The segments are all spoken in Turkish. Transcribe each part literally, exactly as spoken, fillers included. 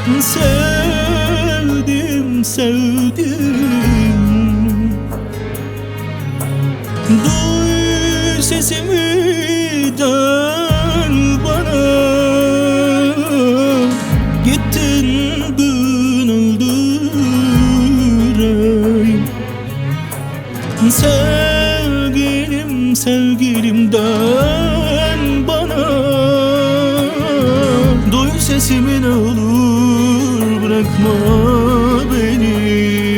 Sevdim, sevdim. Duy sesimi, dön bana. Gittin gün öldüreyim. Sevgilim, sevgilim, dön bana. Duy sesimi ne olur, bırakma beni.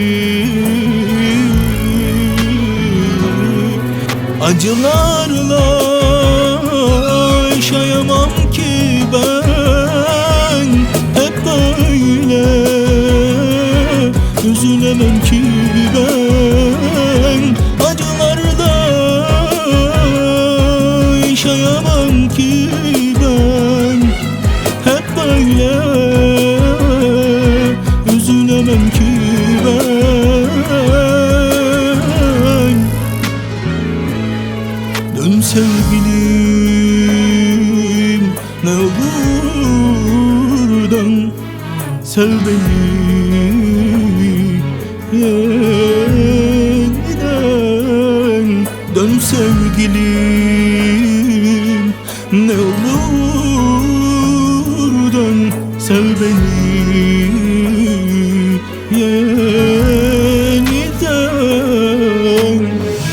Acılarla yaşayamam ki ben, hep böyle üzülemem ki ben. Acılarla yaşayamam ki ben, hep böyle üzülemem ki ben. Dön sevgilim, ne olur dön. Sev beni yeniden. Dön sevgilim, ne olur dön. Sev beni yeniden.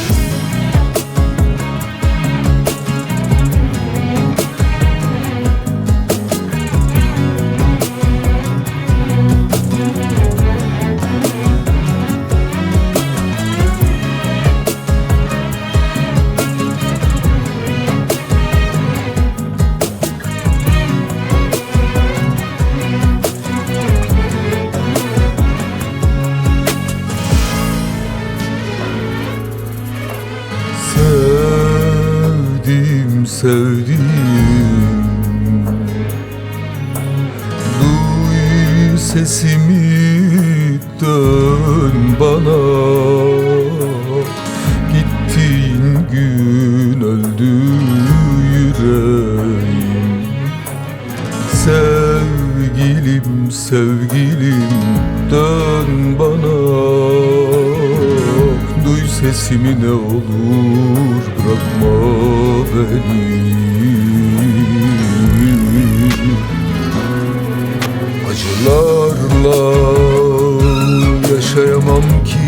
Sevdim, sevdim. Duy sesimi, dön bana. Gittiğin gün öldü yüreğim. Sevgilim, sevgilim, dön bana. Duy sesimi ne olur, bırakma beni. Acılarla yaşayamam ki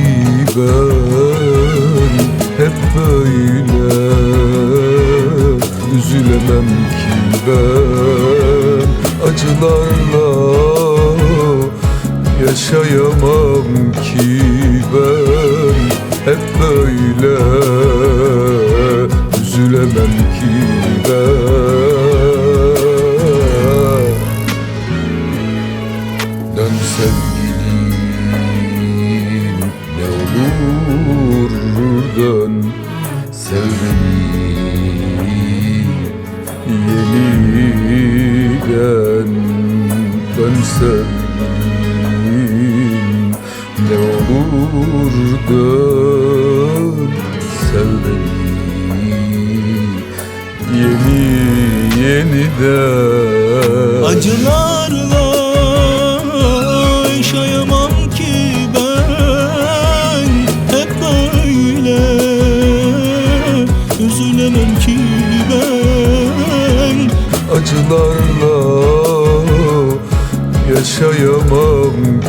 ben, hep böyle üzülemem ki ben. Acılarla yaşayamam ki ben, hep böyle üzülemem ki ben. Dön sevgilim, ne olur dön. Sev beni yeniden. Dön sevgilim, ne olur dön. Sev beni yeni yeniden. Acılarla yaşayamam ki ben, hep böyle üzülemem ki ben. Acılarla yaşayamam